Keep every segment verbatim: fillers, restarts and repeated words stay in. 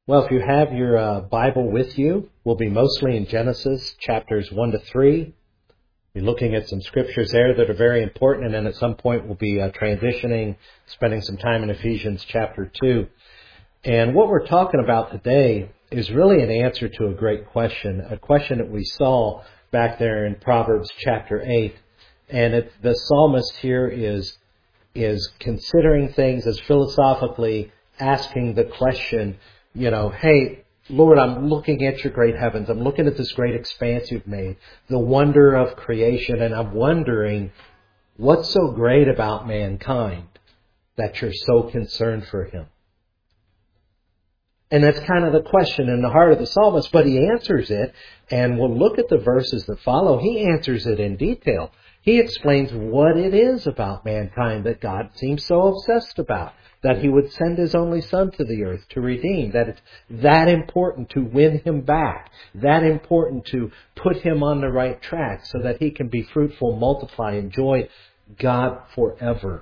Well, if you have your uh, Bible with you, we'll be mostly in Genesis chapters one to three. We'll be looking at some scriptures there that are very important, and then at some point we'll be uh, transitioning, spending some time in Ephesians chapter two. And what we're talking about today is really an answer to a great question, a question that we saw back there in Proverbs chapter eight. And it, the psalmist here is, is considering things as philosophically asking the question, you know, hey, Lord, I'm looking at your great heavens. I'm looking at this great expanse you've made, the wonder of creation, and I'm wondering what's so great about mankind that you're so concerned for him. And that's kind of the question in the heart of the psalmist, but he answers it, and we'll look at the verses that follow. He answers it in detail. He explains what it is about mankind that God seems so obsessed about, that he would send his only son to the earth to redeem, that it's that important to win him back, that important to put him on the right track so that he can be fruitful, multiply, enjoy God forever.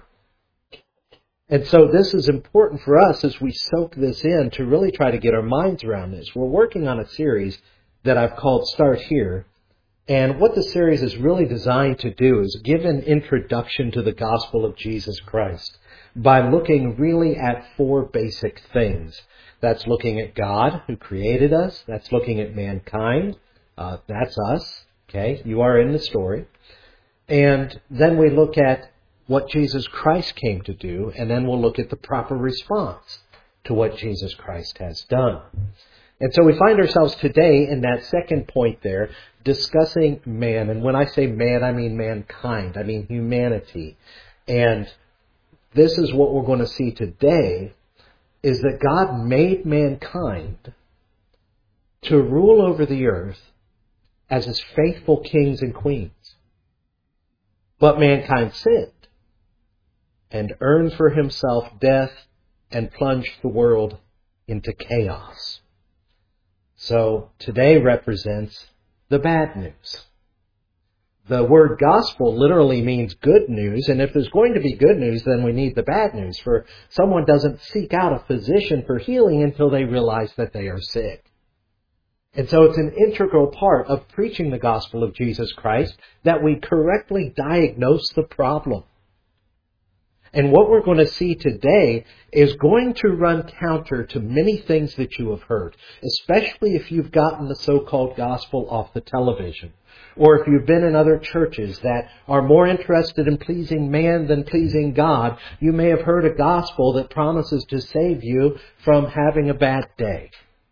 And so this is important for us as we soak this in to really try to get our minds around this. We're working on a series that I've called Start Here. And what the series is really designed to do is give an introduction to the gospel of Jesus Christ by looking really at four basic things. That's looking at God, who created us. That's looking at mankind. Uh, that's us. Okay, you are in the story. And then we look at what Jesus Christ came to do, and then we'll look at the proper response to what Jesus Christ has done. And so we find ourselves today in that second point there, discussing man. And when I say man, I mean mankind. I mean humanity. And this is what we're going to see today, is that God made mankind to rule over the earth as his faithful kings and queens. But mankind sinned and earned for himself death and plunged the world into chaos. So today represents the bad news. The word gospel literally means good news, and if there's going to be good news, then we need the bad news. For someone doesn't seek out a physician for healing until they realize that they are sick. And so it's an integral part of preaching the gospel of Jesus Christ that we correctly diagnose the problem. And what we're going to see today is going to run counter to many things that you have heard, especially if you've gotten the so-called gospel off the television, or if you've been in other churches that are more interested in pleasing man than pleasing God. You may have heard a gospel that promises to save you from having a bad day.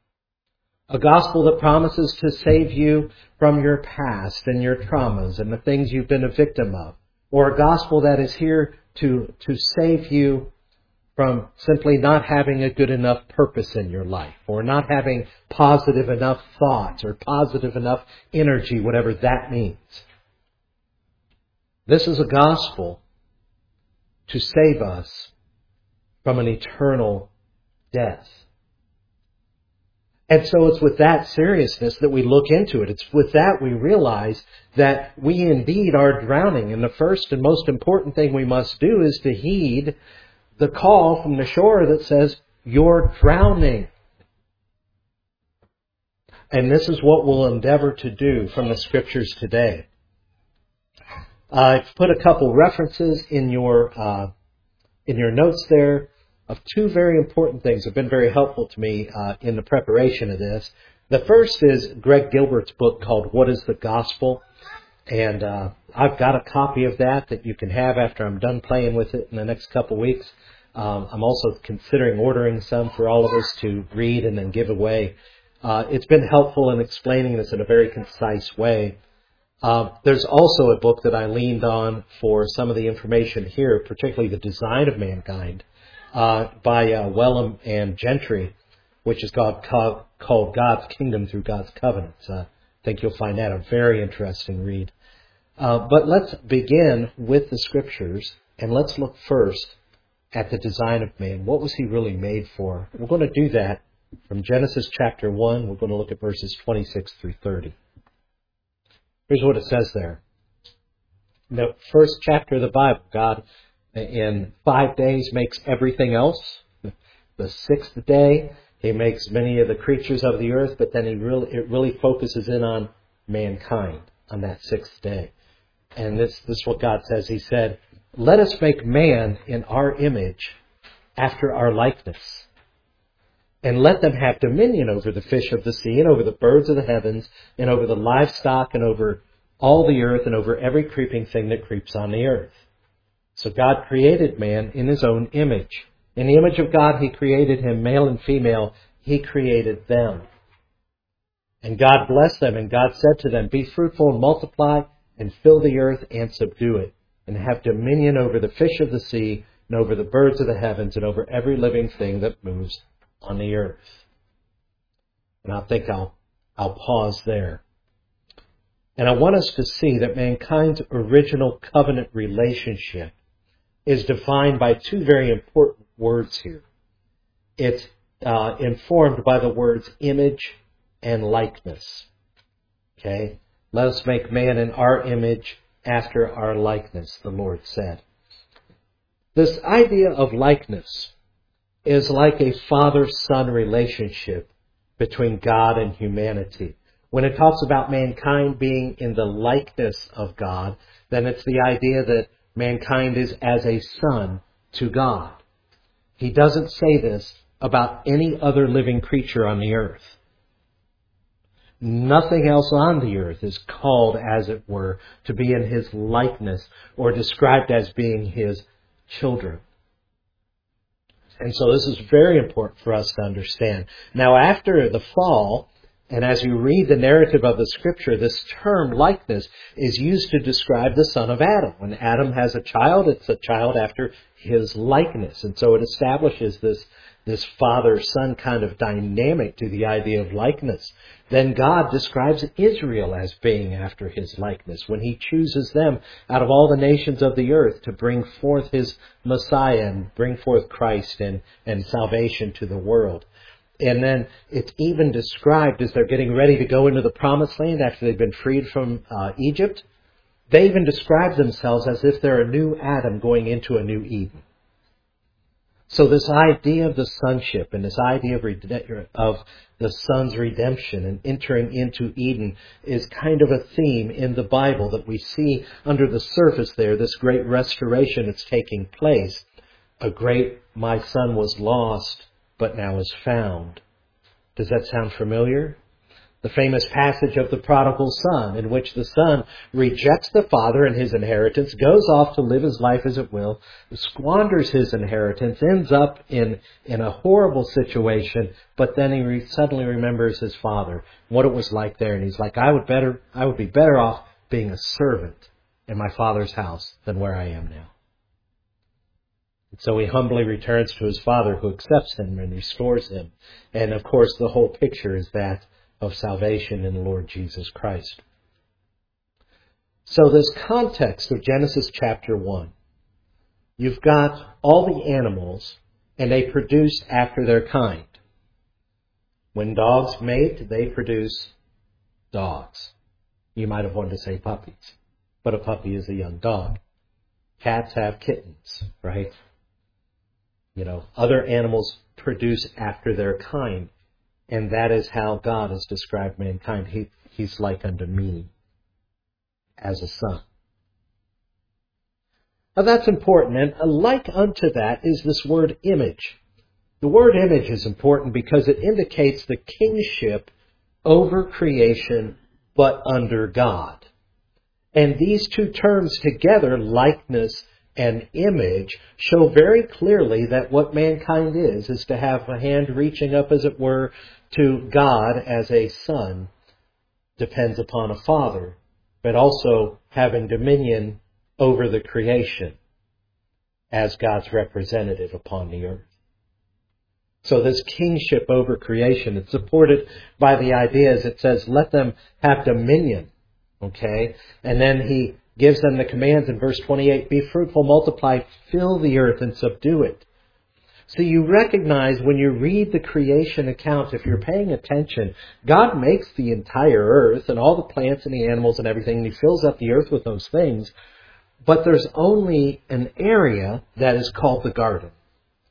A gospel that promises to save you from your past and your traumas and the things you've been a victim of. Or a gospel that is here to, to save you from simply not having a good enough purpose in your life, or not having positive enough thoughts or positive enough energy, whatever that means. This is a gospel to save us from an eternal death. And so it's with that seriousness that we look into it. It's with that we realize that we indeed are drowning. And the first and most important thing we must do is to heed the call from the shore that says, you're drowning. And this is what we'll endeavor to do from the scriptures today. I've put a couple references in your uh, in your notes there of two very important things that have been very helpful to me uh, in the preparation of this. The first is Greg Gilbert's book called What is the Gospel? And uh, I've got a copy of that that you can have after I'm done playing with it in the next couple weeks. Um, I'm also considering ordering some for all of us to read and then give away. Uh, it's been helpful in explaining this in a very concise way. Uh, there's also a book that I leaned on for some of the information here, particularly the design of mankind, uh, by uh, Wellham and Gentry, which is called, called God's Kingdom Through God's Covenants. Uh, I think you'll find that a very interesting read. Uh, but let's begin with the scriptures, and let's look first at the design of man. What was he really made for? We're going to do that from Genesis chapter one. We're going to look at verses twenty-six through thirty. Here's what it says there. The first chapter of the Bible, God in five days makes everything else. The sixth day, He makes many of the creatures of the earth, but then he really, it really focuses in on mankind on that sixth day. And this, this is what God says. He said, let us make man in our image after our likeness. And let them have dominion over the fish of the sea and over the birds of the heavens and over the livestock and over all the earth and over every creeping thing that creeps on the earth. So God created man in his own image. In the image of God, he created him, male and female. He created them. And God blessed them, and God said to them, be fruitful and multiply and fill the earth and subdue it, and have dominion over the fish of the sea and over the birds of the heavens and over every living thing that moves on the earth. And I think I'll, I'll pause there. And I want us to see that mankind's original covenant relationship is defined by two very important words here. It's uh, informed by the words image and likeness. Okay? Let us make man in our image after our likeness, the Lord said. This idea of likeness is like a father-son relationship between God and humanity. When it talks about mankind being in the likeness of God, then it's the idea that mankind is as a son to God. He doesn't say this about any other living creature on the earth. Nothing else on the earth is called, as it were, to be in his likeness or described as being his children. And so this is very important for us to understand. Now, after the fall, and as you read the narrative of the Scripture, this term likeness is used to describe the son of Adam. When Adam has a child, it's a child after his likeness. And so it establishes this, this father-son kind of dynamic to the idea of likeness. Then God describes Israel as being after his likeness when he chooses them out of all the nations of the earth to bring forth his Messiah and bring forth Christ and, and salvation to the world. And then it's even described as they're getting ready to go into the promised land after they've been freed from uh, Egypt. They even describe themselves as if they're a new Adam going into a new Eden. So this idea of the sonship and this idea of, rede- of the son's redemption and entering into Eden is kind of a theme in the Bible that we see under the surface there, this great restoration that's taking place. A great, my son was lost, but now is found. Does that sound familiar? The famous passage of the prodigal son, in which the son rejects the father and his inheritance, goes off to live his life as it will, squanders his inheritance, ends up in, in a horrible situation, but then he re- suddenly remembers his father, what it was like there, and he's like, I would better, I would be better off being a servant in my father's house than where I am now. So he humbly returns to his father, who accepts him and restores him. And of course, the whole picture is that of salvation in the Lord Jesus Christ. So this context of Genesis chapter one, you've got all the animals, and they produce after their kind. When dogs mate, they produce dogs. You might have wanted to say puppies, but a puppy is a young dog. Cats have kittens, right? You know, other animals produce after their kind. And that is how God has described mankind. He, he's like unto me as a son. Now that's important. And like unto that is this word image. The word image is important because it indicates the kingship over creation, but under God. And these two terms together, likeness and image, show very clearly that what mankind is, is to have a hand reaching up, as it were, to God as a son, depends upon a father, but also having dominion over the creation as God's representative upon the earth. So this kingship over creation is supported by the ideas. It says, let them have dominion. Okay? And then he gives them the commands in verse twenty-eight, be fruitful, multiply, fill the earth and subdue it. So you recognize when you read the creation account, if you're paying attention, God makes the entire earth and all the plants and the animals and everything, and he fills up the earth with those things. But there's only an area that is called the garden.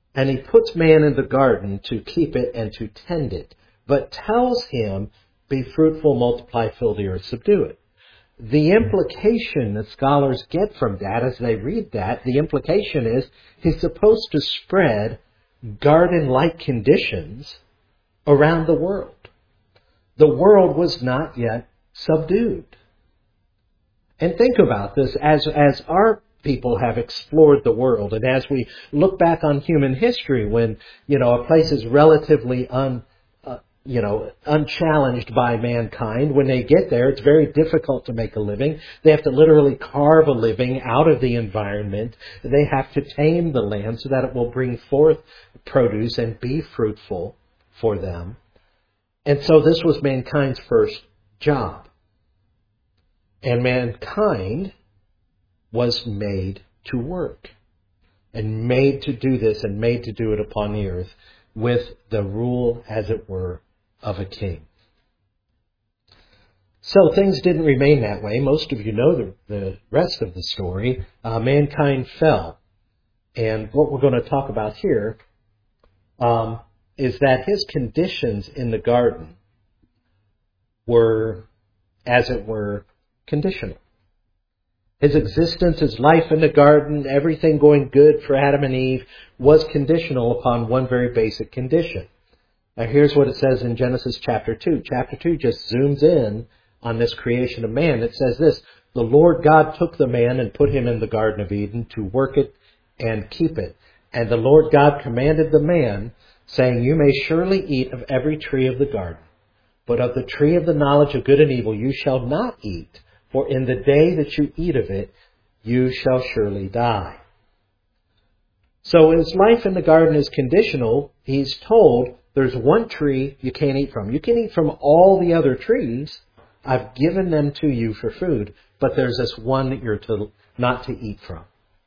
And he puts man in the garden to keep it and to tend it, but tells him, be fruitful, multiply, fill the earth, subdue it. The implication that scholars get from that as they read that, the implication is he's supposed to spread garden-like conditions around the world. The world was not yet subdued. And think about this, as, as our people have explored the world, and as we look back on human history when, you know, a place is relatively un, uh, you know, unchallenged by mankind, when they get there, it's very difficult to make a living. They have to literally carve a living out of the environment. They have to tame the land so that it will bring forth produce and be fruitful for them. And so this was mankind's first job. And mankind was made to work and made to do this and made to do it upon the earth with the rule, as it were, of a king. So things didn't remain that way. Most of you know the, the rest of the story. Uh, mankind fell. And what we're going to talk about here um, is that his conditions in the garden were, as it were, conditional. His existence, his life in the garden, everything going good for Adam and Eve was conditional upon one very basic condition. Now here's what it says in Genesis chapter two. Chapter two just zooms in on this creation of man. It says this, the Lord God took the man and put him in the Garden of Eden to work it and keep it. And the Lord God commanded the man, saying, you may surely eat of every tree of the garden, but of the tree of the knowledge of good and evil you shall not eat. For in the day that you eat of it, you shall surely die. So his life in the garden is conditional. He's told there's one tree you can't eat from. You can eat from all the other trees. I've given them to you for food. But there's this one that you're to, not to eat from.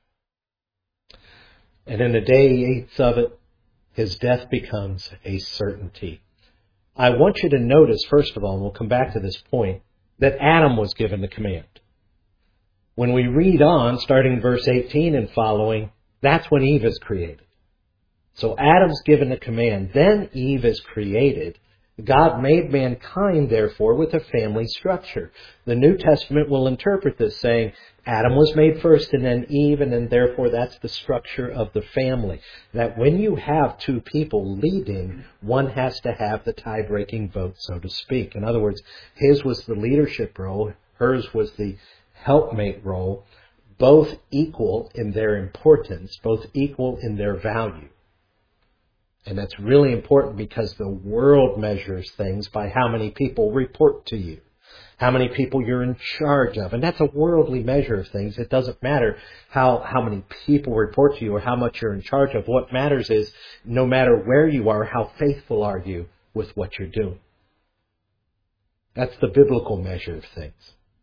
And in the day he eats of it, his death becomes a certainty. I want you to notice, first of all, and we'll come back to this point, that Adam was given the command. When we read on, starting verse eighteen and following, that's when Eve is created. So Adam's given the command, then Eve is created. God made mankind, therefore, with a family structure. The New Testament will interpret this saying, Adam was made first and then Eve, and then therefore that's the structure of the family. That when you have two people leading, one has to have the tie-breaking vote, so to speak. In other words, his was the leadership role, hers was the helpmate role, both equal in their importance, both equal in their value. And that's really important because the world measures things by how many people report to you, how many people you're in charge of. And that's a worldly measure of things. It doesn't matter how, how many people report to you or how much you're in charge of. What matters is no matter where you are, how faithful are you with what you're doing. That's the biblical measure of things.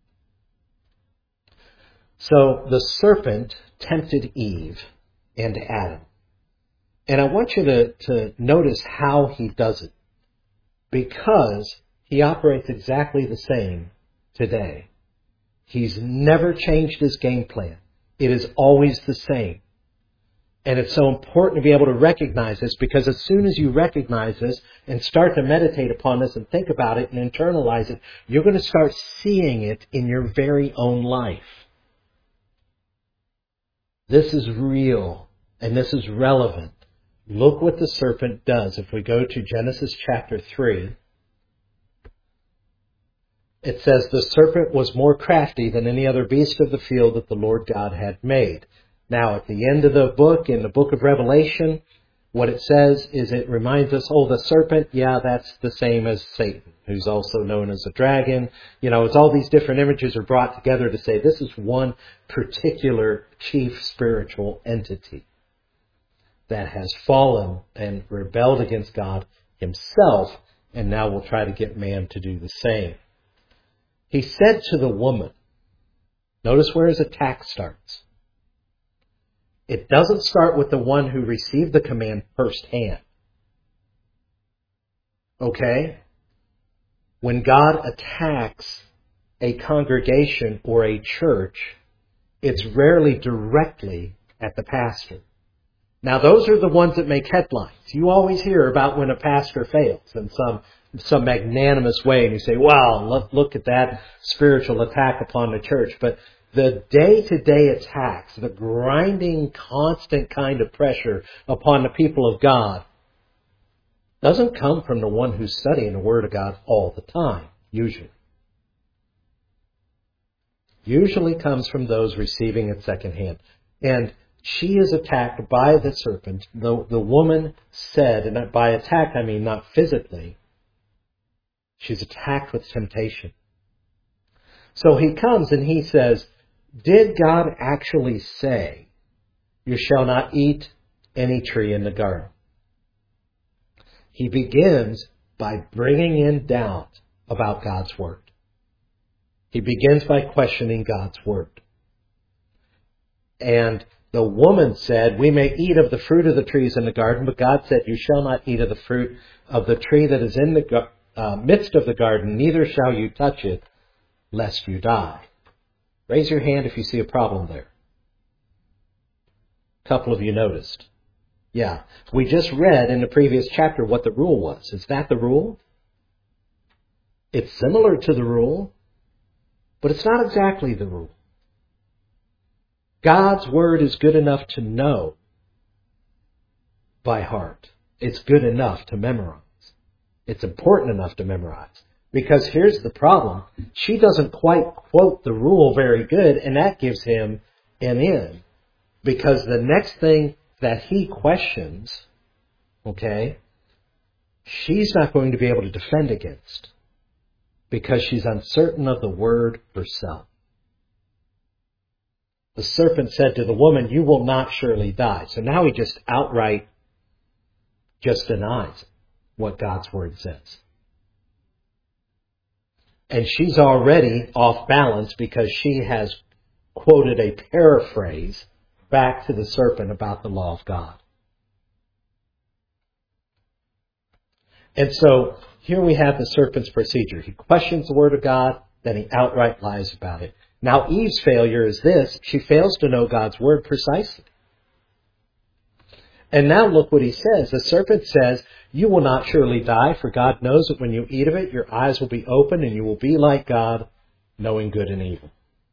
So the serpent tempted Eve and Adam. And I want you to, to notice how he does it. Because he operates exactly the same today. He's never changed his game plan. It is always the same. And it's so important to be able to recognize this, because as soon as you recognize this and start to meditate upon this and think about it and internalize it, you're going to start seeing it in your very own life. This is real and this is relevant. Look what the serpent does. If we go to Genesis chapter three, it says, the serpent was more crafty than any other beast of the field that the Lord God had made. Now, at the end of the book, in the book of Revelation, what it says is it reminds us, oh, the serpent, yeah, that's the same as Satan, who's also known as a dragon. You know, it's all these different images are brought together to say this is one particular chief spiritual entity that has fallen and rebelled against God himself, and now will try to get man to do the same. He said to the woman, notice where his attack starts. It doesn't start with the one who received the command firsthand. Okay? When God attacks a congregation or a church, it's rarely directly at the pastor. Now, those are the ones that make headlines. You always hear about when a pastor fails in some some magnanimous way, and you say, wow, look, look at that spiritual attack upon the church. But the day-to-day attacks, the grinding, constant kind of pressure upon the people of God, doesn't come from the one who's studying the Word of God all the time, usually. Usually comes from those receiving it secondhand. And she is attacked by the serpent. The, the woman said, and by attack I mean not physically, she's attacked with temptation. So he comes and he says, did God actually say, you shall not eat any tree in the garden? He begins by bringing in doubt about God's Word. He begins by questioning God's Word. And the woman said, we may eat of the fruit of the trees in the garden, but God said, you shall not eat of the fruit of the tree that is in the uh, midst of the garden, neither shall you touch it, lest you die. Raise your hand if you see a problem there. A couple of you noticed. Yeah, we just read in the previous chapter what the rule was. Is that the rule? It's similar to the rule, but it's not exactly the rule. God's Word is good enough to know by heart. It's good enough to memorize. It's important enough to memorize. Because here's the problem. She doesn't quite quote the rule very good, and that gives him an in. Because the next thing that he questions, okay, she's not going to be able to defend against. Because she's uncertain of the Word herself. The serpent said to the woman, you will not surely die. So now he just outright just denies what God's Word says. And she's already off balance because she has quoted a paraphrase back to the serpent about the law of God. And so here we have the serpent's procedure. He questions the Word of God, then he outright lies about it. Now Eve's failure is this. She fails to know God's Word precisely. And now look what he says. The serpent says, you will not surely die, for God knows that when you eat of it, your eyes will be open and you will be like God, knowing good and evil.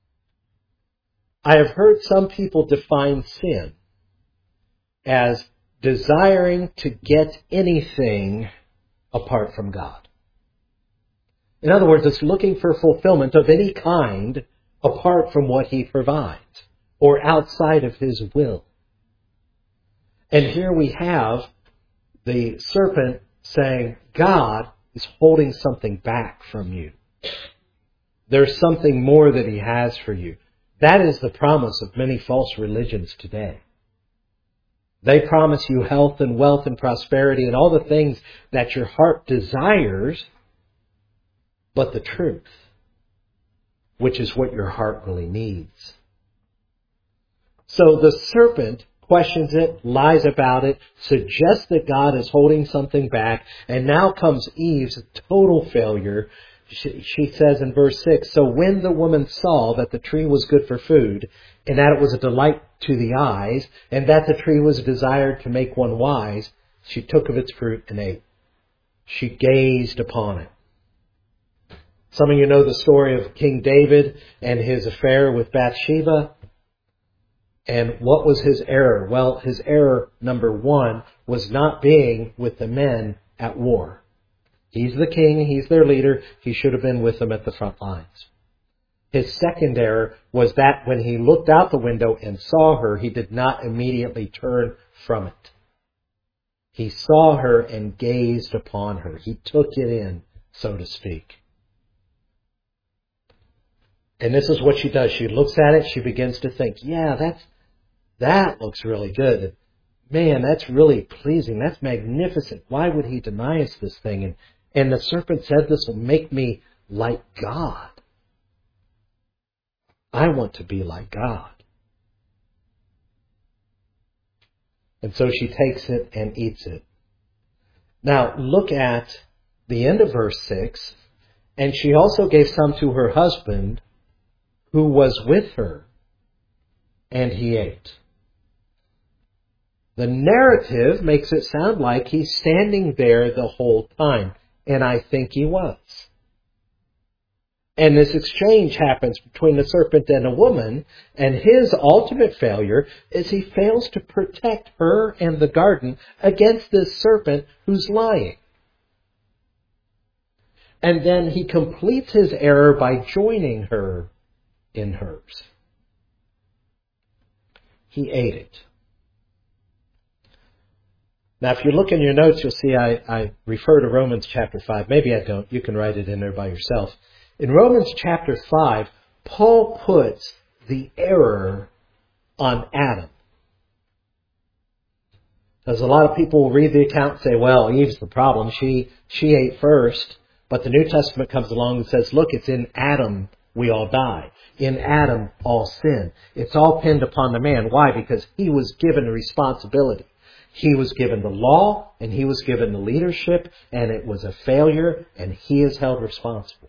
I have heard some people define sin as desiring to get anything apart from God. In other words, it's looking for fulfillment of any kind apart from what He provides or outside of His will. And here we have the serpent saying, God is holding something back from you. There's something more that He has for you. That is the promise of many false religions today. They promise you health and wealth and prosperity and all the things that your heart desires, but the truth, which is what your heart really needs. So the serpent questions it, lies about it, suggests that God is holding something back, and now comes Eve's total failure. She, she says in verse six, so when the woman saw that the tree was good for food, and that it was a delight to the eyes, and that the tree was desired to make one wise, she took of its fruit and ate. She gazed upon it. Some of you know the story of King David and his affair with Bathsheba. And what was his error? Well, his error, number one, was not being with the men at war. He's the king. He's their leader. He should have been with them at the front lines. His second error was that when he looked out the window and saw her, he did not immediately turn from it. He saw her and gazed upon her. He took it in, so to speak. And this is what she does. She looks at it. She begins to think, yeah, that's, that looks really good. Man, that's really pleasing. That's magnificent. Why would he deny us this thing? And, and the serpent said, this will make me like God. I want to be like God. And so she takes it and eats it. Now, look at the end of verse six. And she also gave some to her husband who was with her, and he ate. The narrative makes it sound like he's standing there the whole time. And I think he was. And this exchange happens between the serpent and a woman, and his ultimate failure is he fails to protect her and the garden against this serpent who's lying. And then he completes his error by joining her in hers. He ate it. Now, if you look in your notes, you'll see I, I refer to Romans chapter five. Maybe I don't. You can write it in there by yourself. In Romans chapter five, Paul puts the error on Adam. Because a lot of people will read the account and say, well, Eve's the problem. She, she ate first. But the New Testament comes along and says, look, it's in Adam we all die. In Adam all sin. It's all pinned upon the man. Why? Because he was given a responsibility. He was given the law, and he was given the leadership, and it was a failure, and he is held responsible.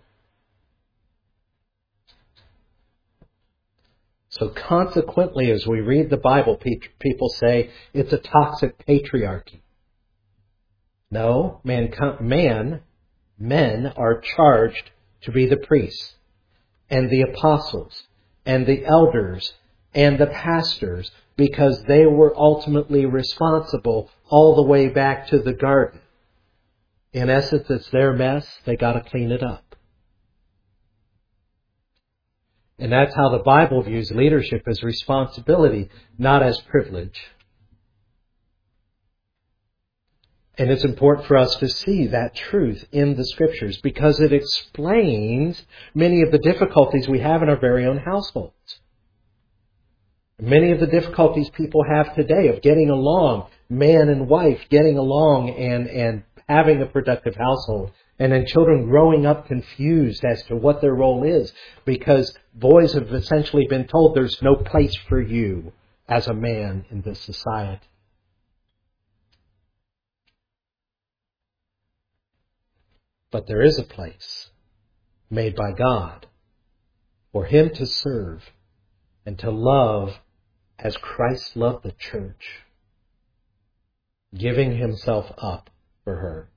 So consequently, as we read the Bible, people say it's a toxic patriarchy. No, man, man, men are charged to be the priests, and the apostles, and the elders, and the pastors, because they were ultimately responsible all the way back to the garden. In essence, it's their mess. They got to clean it up. And that's how the Bible views leadership, as responsibility, not as privilege. And it's important for us to see that truth in the Scriptures because it explains many of the difficulties we have in our very own households. Many of the difficulties people have today of getting along, man and wife getting along and, and having a productive household. And then children growing up confused as to what their role is because boys have essentially been told there's no place for you as a man in this society. But there is a place made by God for him to serve and to love as Christ loved the church, giving himself up for her.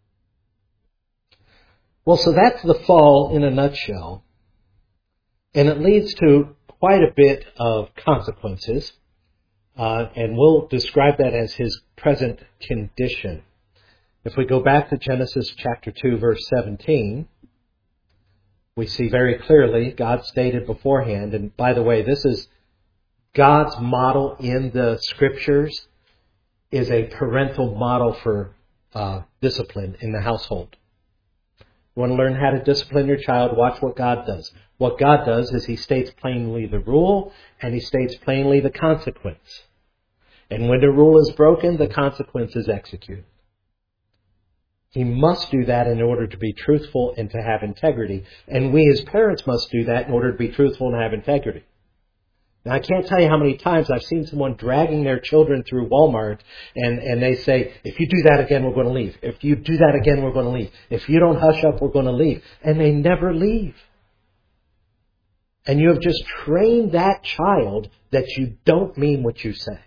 Well, so that's the fall in a nutshell. And it leads to quite a bit of consequences. Uh, and we'll describe that as his present condition. If we go back to Genesis chapter two, verse seventeen, we see very clearly God stated beforehand, and by the way, this is God's model in the Scriptures, is a parental model for uh, discipline in the household. You want to learn how to discipline your child, watch what God does. What God does is he states plainly the rule, and he states plainly the consequence. And when the rule is broken, the consequence is executed. He must do that in order to be truthful and to have integrity. And we as parents must do that in order to be truthful and have integrity. Now, I can't tell you how many times I've seen someone dragging their children through Walmart and, and they say, if you do that again, we're going to leave. If you do that again, we're going to leave. If you don't hush up, we're going to leave. And they never leave. And you have just trained that child that you don't mean what you say.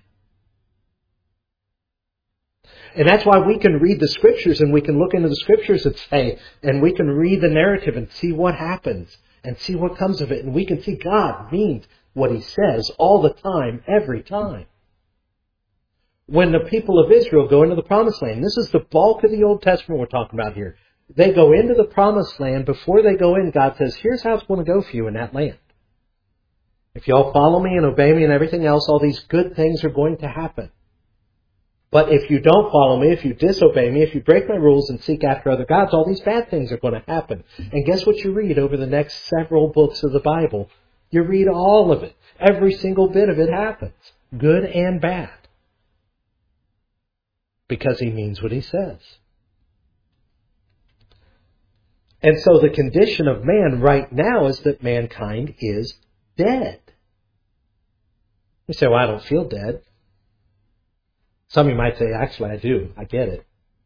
And that's why we can read the Scriptures and we can look into the Scriptures and say, and we can read the narrative and see what happens and see what comes of it. And we can see God means what he says all the time, every time. When the people of Israel go into the Promised Land, this is the bulk of the Old Testament we're talking about here. They go into the Promised Land. Before they go in, God says, here's how it's going to go for you in that land. If you all follow me and obey me and everything else, all these good things are going to happen. But if you don't follow me, if you disobey me, if you break my rules and seek after other gods, all these bad things are going to happen. And guess what you read over the next several books of the Bible? You read all of it. Every single bit of it happens. Good and bad. Because he means what he says. And so the condition of man right now is that mankind is dead. You say, well, I don't feel dead. Some of you might say, actually, I do. I get it.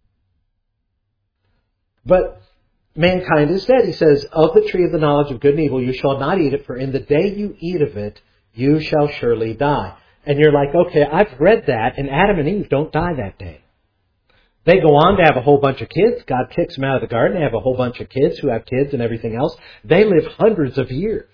But mankind is dead. He says, of the tree of the knowledge of good and evil, you shall not eat it, for in the day you eat of it, you shall surely die. And you're like, okay, I've read that, and Adam and Eve don't die that day. They go on to have a whole bunch of kids. God kicks them out of the garden. They have a whole bunch of kids who have kids and everything else. They live hundreds of years.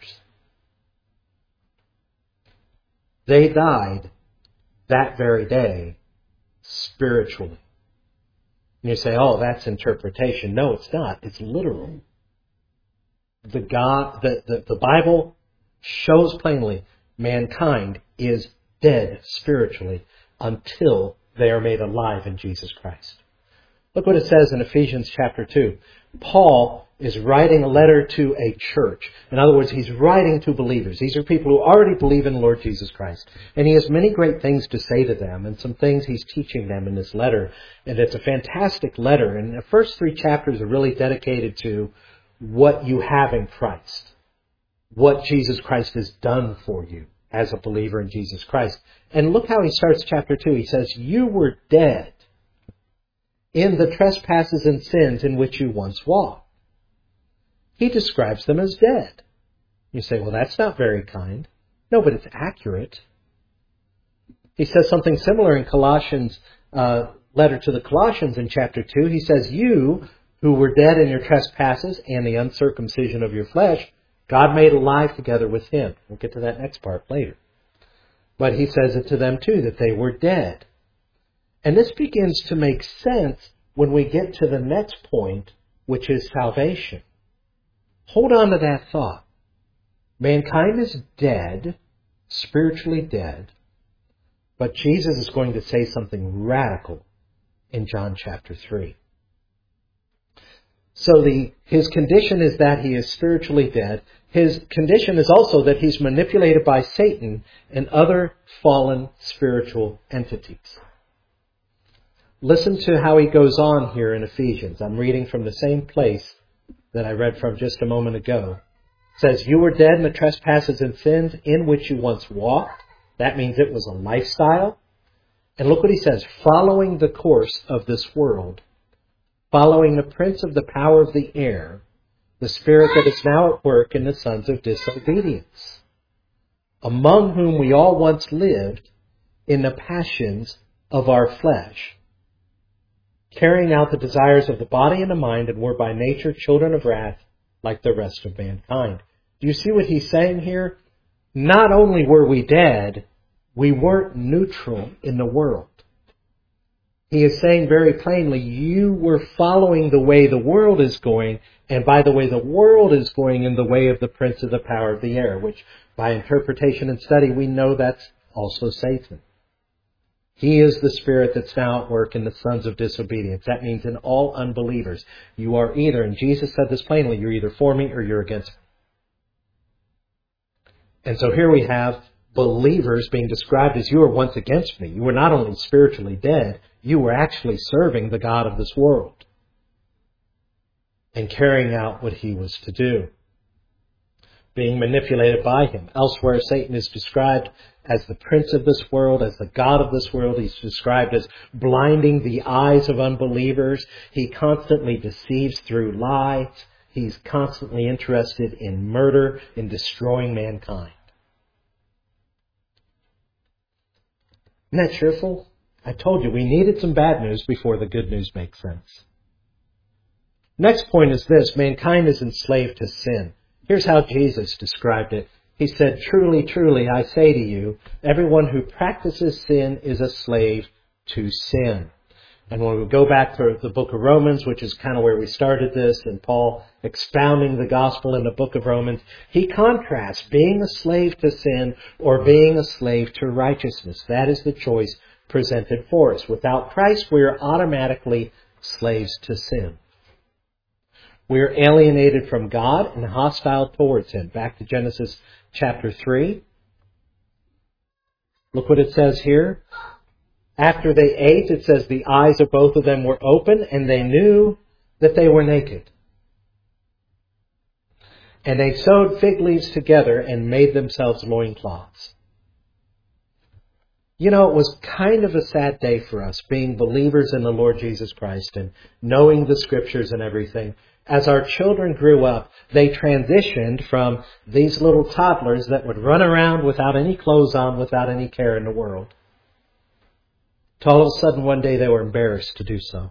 They died that very day spiritually. And you say, oh, that's interpretation. No, it's not. It's literal. The God, the, the, the Bible shows plainly mankind is dead spiritually until they are made alive in Jesus Christ. Look what it says in Ephesians chapter two. Paul is writing a letter to a church. In other words, he's writing to believers. These are people who already believe in the Lord Jesus Christ. And he has many great things to say to them and some things he's teaching them in this letter. And it's a fantastic letter. And the first three chapters are really dedicated to what you have in Christ. What Jesus Christ has done for you as a believer in Jesus Christ. And look how he starts chapter two. He says, you were dead in the trespasses and sins in which you once walked. He describes them as dead. You say, well, that's not very kind. No, but it's accurate. He says something similar in Colossians, uh, letter to the Colossians in chapter two. He says, you who were dead in your trespasses and the uncircumcision of your flesh, God made alive together with him. We'll get to that next part later. But he says it to them too, that they were dead. And this begins to make sense when we get to the next point, which is salvation. Hold on to that thought. Mankind is dead, spiritually dead, but Jesus is going to say something radical in John chapter three. So the his condition is that he is spiritually dead. His condition is also that he's manipulated by Satan and other fallen spiritual entities. Listen to how he goes on here in Ephesians. I'm reading from the same place that I read from just a moment ago. It says, you were dead in the trespasses and sins in which you once walked. That means it was a lifestyle. And look what he says, following the course of this world, following the prince of the power of the air, the spirit that is now at work in the sons of disobedience, among whom we all once lived in the passions of our flesh, carrying out the desires of the body and the mind, and were by nature children of wrath like the rest of mankind. Do you see what he's saying here? Not only were we dead, we weren't neutral in the world. He is saying very plainly, you were following the way the world is going, and by the way the world is going in the way of the prince of the power of the air, which by interpretation and study we know that's also Satan. He is the spirit that's now at work in the sons of disobedience. That means in all unbelievers. You are either, and Jesus said this plainly, you're either for me or you're against me. And so here we have believers being described as you were once against me. You were not only spiritually dead, you were actually serving the God of this world and carrying out what he was to do, being manipulated by him. Elsewhere, Satan is described as the prince of this world, as the god of this world. He's described as blinding the eyes of unbelievers. He constantly deceives through lies. He's constantly interested in murder, in destroying mankind. Isn't that cheerful? I told you we needed some bad news before the good news makes sense. Next point is this: mankind is enslaved to sin. Here's how Jesus described it. He said, truly, truly, I say to you, everyone who practices sin is a slave to sin. And when we go back to the book of Romans, which is kind of where we started this, and Paul expounding the gospel in the book of Romans, he contrasts being a slave to sin or being a slave to righteousness. That is the choice presented for us. Without Christ, we are automatically slaves to sin. We are alienated from God and hostile towards him. Back to Genesis chapter three. Look what it says here. After they ate, it says the eyes of both of them were open and they knew that they were naked. And they sewed fig leaves together and made themselves loincloths. You know, it was kind of a sad day for us, being believers in the Lord Jesus Christ and knowing the Scriptures and everything. As our children grew up, they transitioned from these little toddlers that would run around without any clothes on, without any care in the world, to all of a sudden one day they were embarrassed to do so.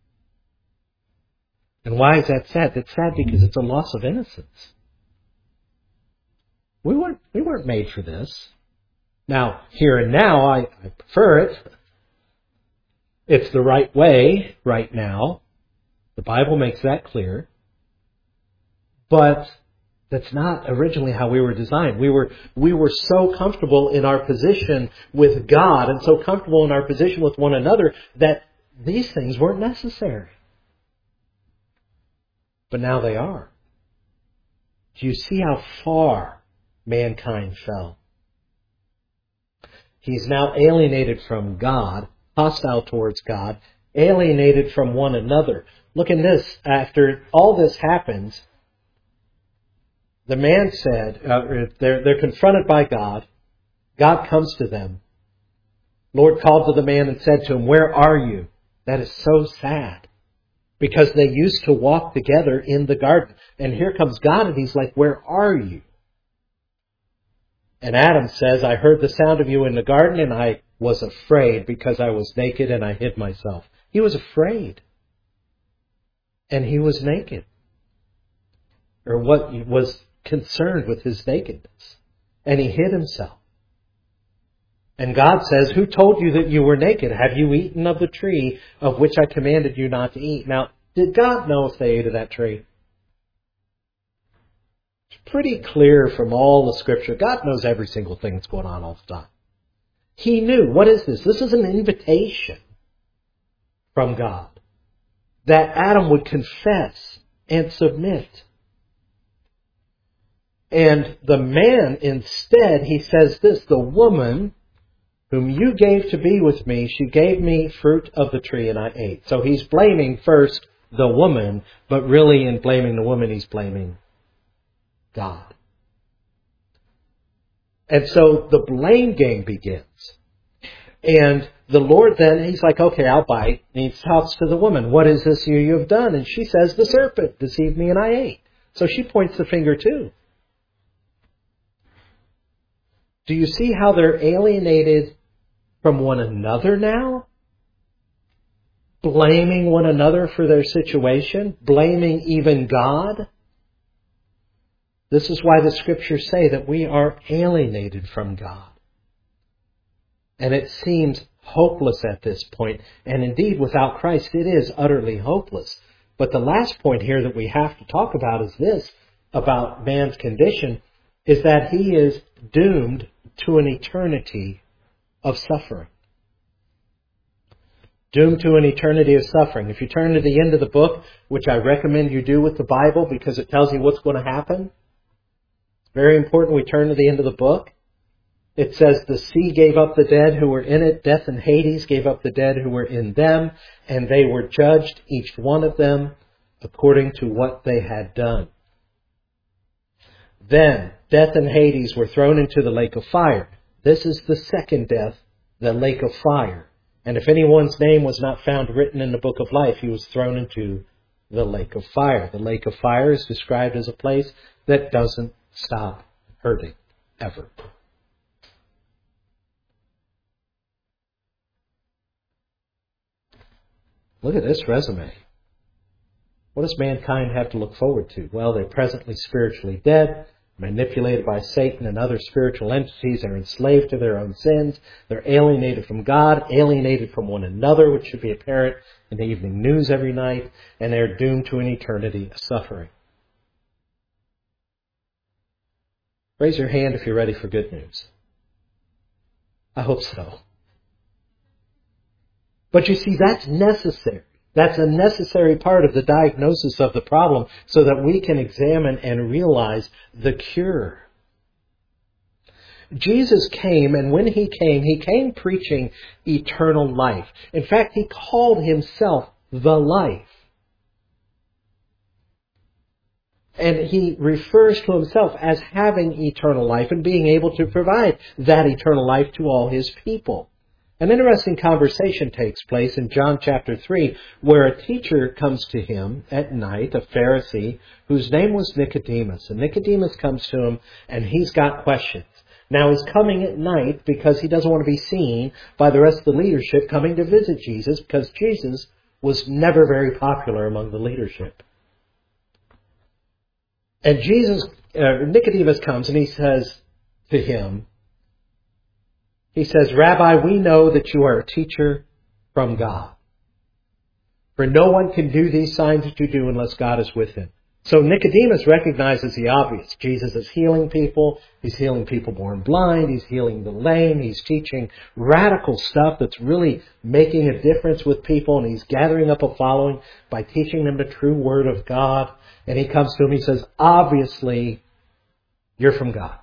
And why is that sad? It's sad because it's a loss of innocence. We weren't, we weren't made for this. Now, here and now, I, I prefer it. It's the right way right now. The Bible makes that clear. But that's not originally how we were designed. We were, we were so comfortable in our position with God and so comfortable in our position with one another that these things weren't necessary. But now they are. Do you see how far mankind fell? He's now alienated from God, hostile towards God, alienated from one another. Look in this. After all this happens, the man said, uh, they're, they're confronted by God. God comes to them. Lord called to the man and said to him, "Where are you?" That is so sad. Because they used to walk together in the garden. And here comes God and He's like, "Where are you?" And Adam says, "I heard the sound of you in the garden and I was afraid because I was naked and I hid myself." He was afraid. And he was naked. Or what was concerned with his nakedness. And he hid himself. And God says, "Who told you that you were naked? Have you eaten of the tree of which I commanded you not to eat?" Now, did God know if they ate of that tree? It's pretty clear from all the Scripture. God knows every single thing that's going on all the time. He knew. What is this? This is an invitation from God that Adam would confess and submit. And the man, instead, he says this, "The woman whom you gave to be with me, she gave me fruit of the tree and I ate." So he's blaming first the woman, but really in blaming the woman, he's blaming God. And so the blame game begins. And the Lord then, He's like, "Okay, I'll bite." And He talks to the woman, "What is this you, you have done?" And she says, "The serpent deceived me and I ate." So she points the finger too. Do you see how they're alienated from one another now? Blaming one another for their situation? Blaming even God? This is why the Scriptures say that we are alienated from God. And it seems hopeless at this point. And indeed, without Christ, it is utterly hopeless. But the last point here that we have to talk about is this, about man's condition, is that he is doomed to an eternity of suffering. Doomed to an eternity of suffering. If you turn to the end of the book, which I recommend you do with the Bible because it tells you what's going to happen. Very important we turn to the end of the book. It says, "The sea gave up the dead who were in it. Death and Hades gave up the dead who were in them. And they were judged, each one of them, according to what they had done. Then death and Hades were thrown into the lake of fire." This is the second death, the lake of fire. "And if anyone's name was not found written in the book of life, he was thrown into the lake of fire." The lake of fire is described as a place that doesn't stop hurting, ever. Look at this resume. What does mankind have to look forward to? Well, they're presently spiritually dead, manipulated by Satan and other spiritual entities. They're enslaved to their own sins. They're alienated from God, alienated from one another, which should be apparent in the evening news every night, and they're doomed to an eternity of suffering. Raise your hand if you're ready for good news. I hope so. But you see, that's necessary. That's a necessary part of the diagnosis of the problem so that we can examine and realize the cure. Jesus came, and when He came, He came preaching eternal life. In fact, He called Himself the life. And He refers to Himself as having eternal life and being able to provide that eternal life to all His people. An interesting conversation takes place in John chapter three, where a teacher comes to him at night, a Pharisee, whose name was Nicodemus. And Nicodemus comes to him, and he's got questions. Now, he's coming at night because he doesn't want to be seen by the rest of the leadership coming to visit Jesus, because Jesus was never very popular among the leadership. And Jesus, uh, Nicodemus comes, and he says to him, He says, Rabbi, we know that you are a teacher from God. For no one can do these signs that you do unless God is with him. So Nicodemus recognizes the obvious. Jesus is healing people. He's healing people born blind. He's healing the lame. He's teaching radical stuff that's really making a difference with people. And he's gathering up a following by teaching them the true word of God. And he comes to him, he says, obviously, you're from God.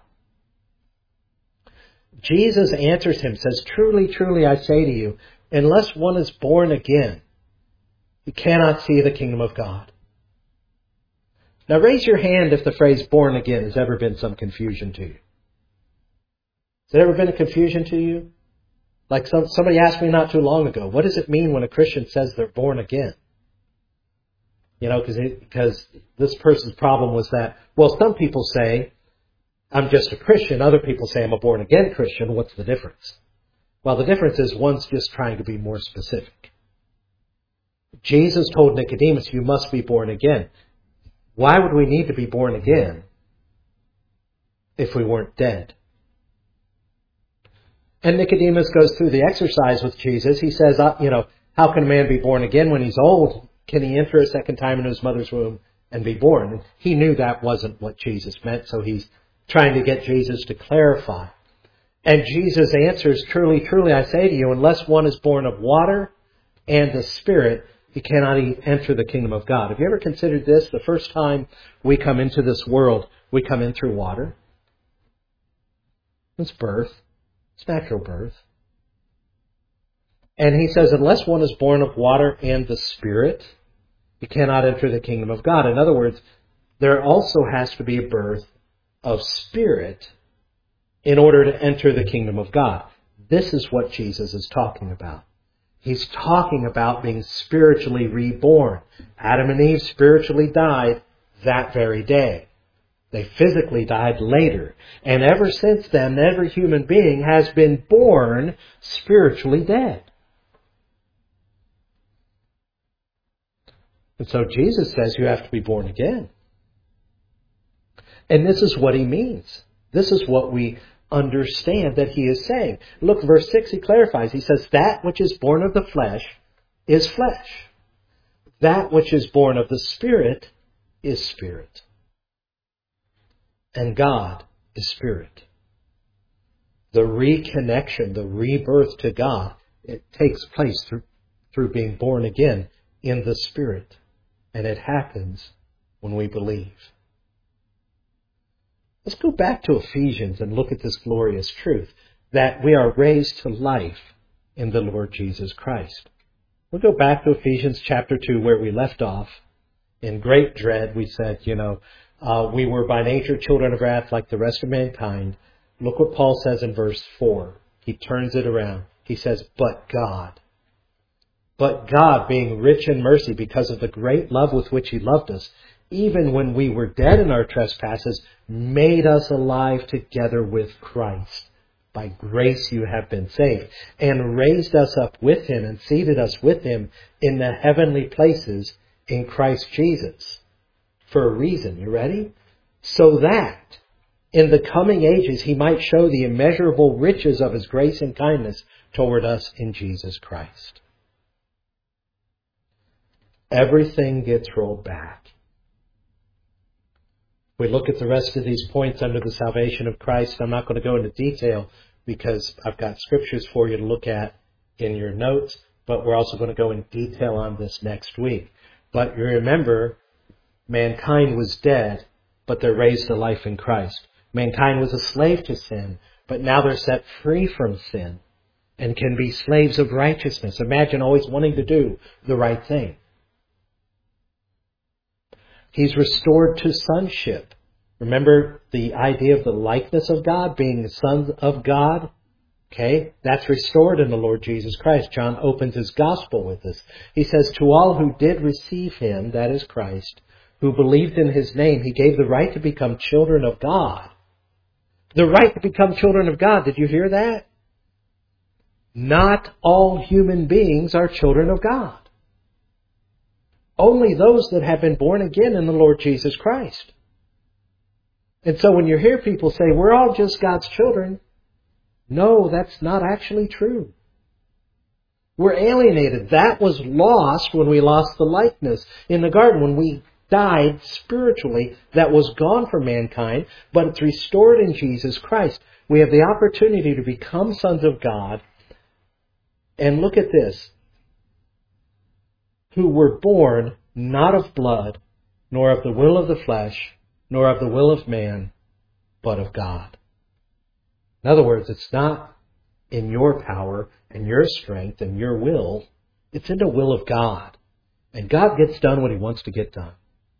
Jesus answers him, says, truly, truly, I say to you, unless one is born again, he cannot see the kingdom of God. Now raise your hand if the phrase born again has ever been some confusion to you. Has it ever been a confusion to you? Like some, somebody asked me not too long ago, what does it mean when a Christian says they're born again? You know, because this person's problem was that, well, some people say, I'm just a Christian. Other people say I'm a born-again Christian. What's the difference? Well, the difference is one's just trying to be more specific. Jesus told Nicodemus, you must be born again. Why would we need to be born again if we weren't dead? And Nicodemus goes through the exercise with Jesus. He says, uh, you know, how can a man be born again when he's old? Can he enter a second time into his mother's womb and be born? And he knew that wasn't what Jesus meant, so he's trying to get Jesus to clarify. And Jesus answers, truly, truly, I say to you, unless one is born of water and the Spirit, he cannot enter the kingdom of God. Have you ever considered this? The first time we come into this world, we come in through water. It's birth. It's natural birth. And he says, unless one is born of water and the Spirit, he cannot enter the kingdom of God. In other words, there also has to be a birth of spirit in order to enter the kingdom of God. This is what Jesus is talking about. He's talking about being spiritually reborn. Adam and Eve spiritually died that very day. They physically died later. And ever since then, every human being has been born spiritually dead. And so Jesus says you have to be born again. And this is what he means. This is what we understand that he is saying. Look, verse six, he clarifies. He says, that which is born of the flesh is flesh. That which is born of the Spirit is spirit. And God is spirit. The reconnection, the rebirth to God, it takes place through, through being born again in the Spirit. And it happens when we believe. Let's go back to Ephesians and look at this glorious truth that we are raised to life in the Lord Jesus Christ. We'll go back to Ephesians chapter two where we left off. In great dread, we said, you know, uh, we were by nature children of wrath like the rest of mankind. Look what Paul says in verse four. He turns it around. He says, but God. But God, being rich in mercy because of the great love with which he loved us, even when we were dead in our trespasses, made us alive together with Christ. By grace you have been saved, and raised us up with him and seated us with him in the heavenly places in Christ Jesus. For a reason, you ready? So that in the coming ages he might show the immeasurable riches of his grace and kindness toward us in Jesus Christ. Everything gets rolled back. We look at the rest of these points under the salvation of Christ. I'm not going to go into detail because I've got scriptures for you to look at in your notes, but we're also going to go in detail on this next week. But you remember, mankind was dead, but they're raised to life in Christ. Mankind was a slave to sin, but now they're set free from sin and can be slaves of righteousness. Imagine always wanting to do the right thing. He's restored to sonship. Remember the idea of the likeness of God, being the sons of God? Okay? That's restored in the Lord Jesus Christ. John opens his gospel with this. He says, to all who did receive him, that is Christ, who believed in his name, he gave the right to become children of God. The right to become children of God. Did you hear that? Not all human beings are children of God. Only those that have been born again in the Lord Jesus Christ. And so when you hear people say, we're all just God's children, no, that's not actually true. We're alienated. That was lost when we lost the likeness in the garden. When we died spiritually, that was gone from mankind, but it's restored in Jesus Christ. We have the opportunity to become sons of God. And look at this. Who were born not of blood, nor of the will of the flesh, nor of the will of man, but of God. In other words, it's not in your power and your strength and your will. It's in the will of God. And God gets done what he wants to get done.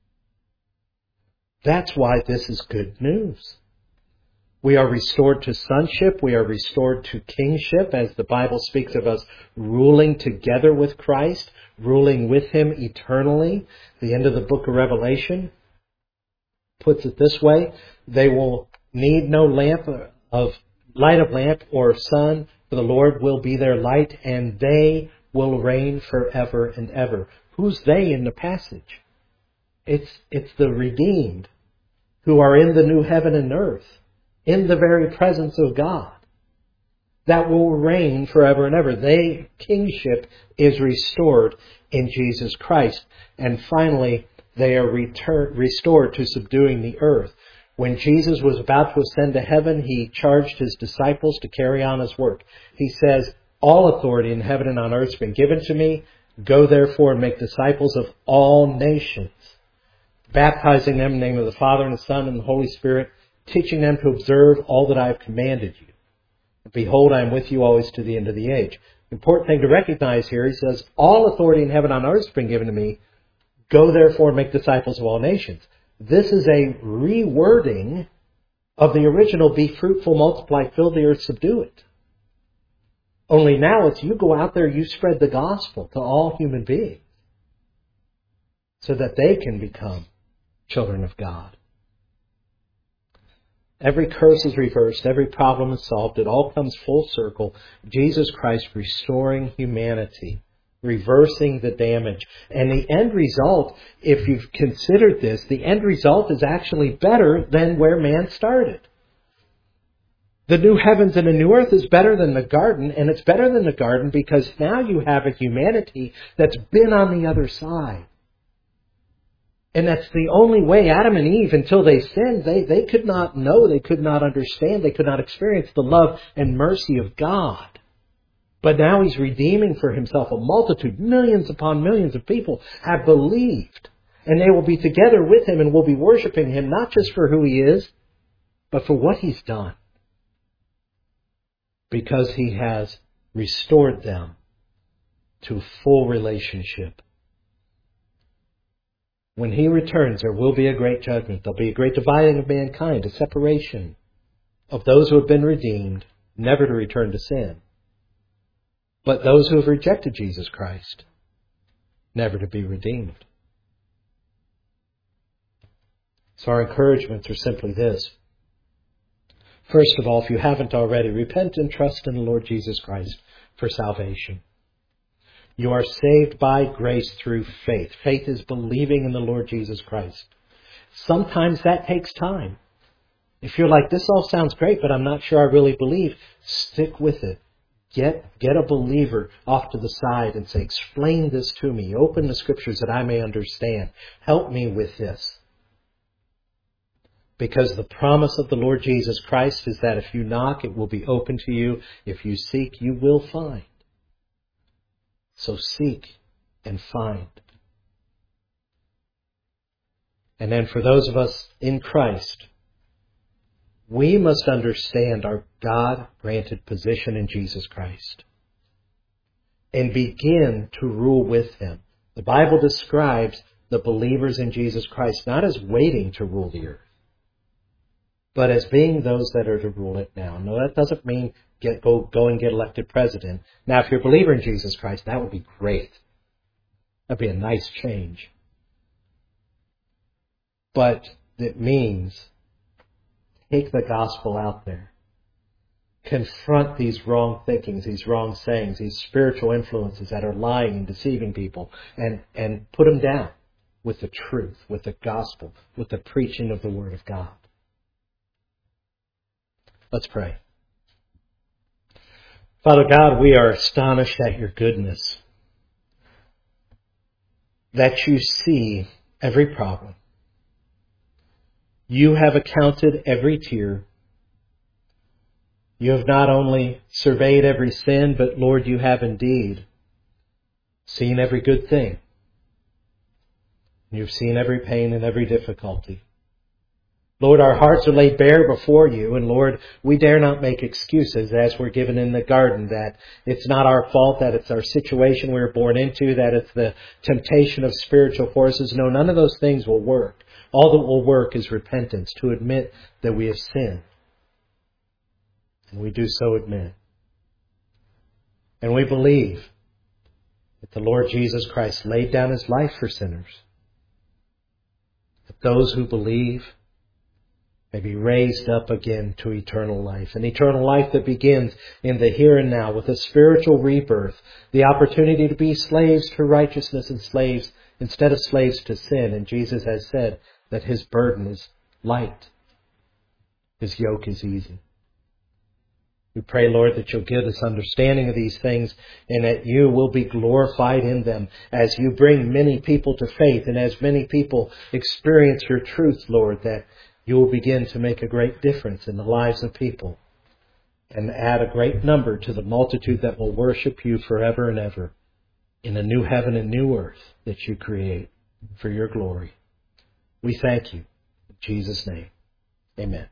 That's why this is good news. We are restored to sonship. We are restored to kingship, as the Bible speaks of us ruling together with Christ, ruling with him eternally. The end of the book of Revelation puts it this way: they will need no lamp of light of lamp or sun, for the Lord will be their light, and they will reign forever and ever. Who's they in the passage? It's it's the redeemed who are in the new heaven and earth, in the very presence of God, that will reign forever and ever. They, kingship is restored in Jesus Christ. And finally, they are return, restored to subduing the earth. When Jesus was about to ascend to heaven, he charged his disciples to carry on his work. He says, all authority in heaven and on earth has been given to me. Go therefore and make disciples of all nations, baptizing them in the name of the Father and the Son and the Holy Spirit, teaching them to observe all that I have commanded you. Behold, I am with you always to the end of the age. The important thing to recognize here, he says, all authority in heaven and on earth has been given to me. Go therefore and make disciples of all nations. This is a rewording of the original, be fruitful, multiply, fill the earth, subdue it. Only now it's you go out there, you spread the gospel to all human beings so that they can become children of God. Every curse is reversed. Every problem is solved. It all comes full circle. Jesus Christ restoring humanity, reversing the damage. And the end result, if you've considered this, the end result is actually better than where man started. The new heavens and the new earth is better than the garden, and it's better than the garden because now you have a humanity that's been on the other side. And that's the only way. Adam and Eve, until they sinned, they, they could not know, they could not understand, they could not experience the love and mercy of God. But now he's redeeming for himself a multitude. Millions upon millions of people have believed. And they will be together with him and will be worshiping him, not just for who he is, but for what he's done. Because he has restored them to full relationship. When he returns, there will be a great judgment. There'll be a great dividing of mankind, a separation of those who have been redeemed, never to return to sin. But those who have rejected Jesus Christ, never to be redeemed. So our encouragements are simply this. First of all, if you haven't already, repent and trust in the Lord Jesus Christ for salvation. You are saved by grace through faith. Faith is believing in the Lord Jesus Christ. Sometimes that takes time. If you're like, this all sounds great, but I'm not sure I really believe, stick with it. Get, get a believer off to the side and say, explain this to me. Open the scriptures that I may understand. Help me with this. Because the promise of the Lord Jesus Christ is that if you knock, it will be open to you. If you seek, you will find. So seek and find. And then for those of us in Christ, we must understand our God-granted position in Jesus Christ and begin to rule with him. The Bible describes the believers in Jesus Christ not as waiting to rule the earth, but as being those that are to rule it now. No, that doesn't mean get go go and get elected president. Now, if you're a believer in Jesus Christ, that would be great. That'd be a nice change. But it means take the gospel out there. Confront these wrong thinkings, these wrong sayings, these spiritual influences that are lying and deceiving people, and, and put them down with the truth, with the gospel, with the preaching of the Word of God. Let's pray. Father God, we are astonished at your goodness, that you see every problem. You have accounted every tear. You have not only surveyed every sin, but Lord, you have indeed seen every good thing. You've seen every pain and every difficulty. Lord, our hearts are laid bare before you, and Lord, we dare not make excuses as we're given in the garden that it's not our fault, that it's our situation we were born into, that it's the temptation of spiritual forces. No, none of those things will work. All that will work is repentance, to admit that we have sinned. And we do so admit. And we believe that the Lord Jesus Christ laid down his life for sinners. That those who believe may be raised up again to eternal life. An eternal life that begins in the here and now with a spiritual rebirth. The opportunity to be slaves to righteousness and slaves instead of slaves to sin. And Jesus has said that his burden is light. His yoke is easy. We pray, Lord, that you'll give us understanding of these things and that you will be glorified in them as you bring many people to faith and as many people experience your truth, Lord, that you will begin to make a great difference in the lives of people and add a great number to the multitude that will worship you forever and ever in a new heaven and new earth that you create for your glory. We thank you. In Jesus' name, amen.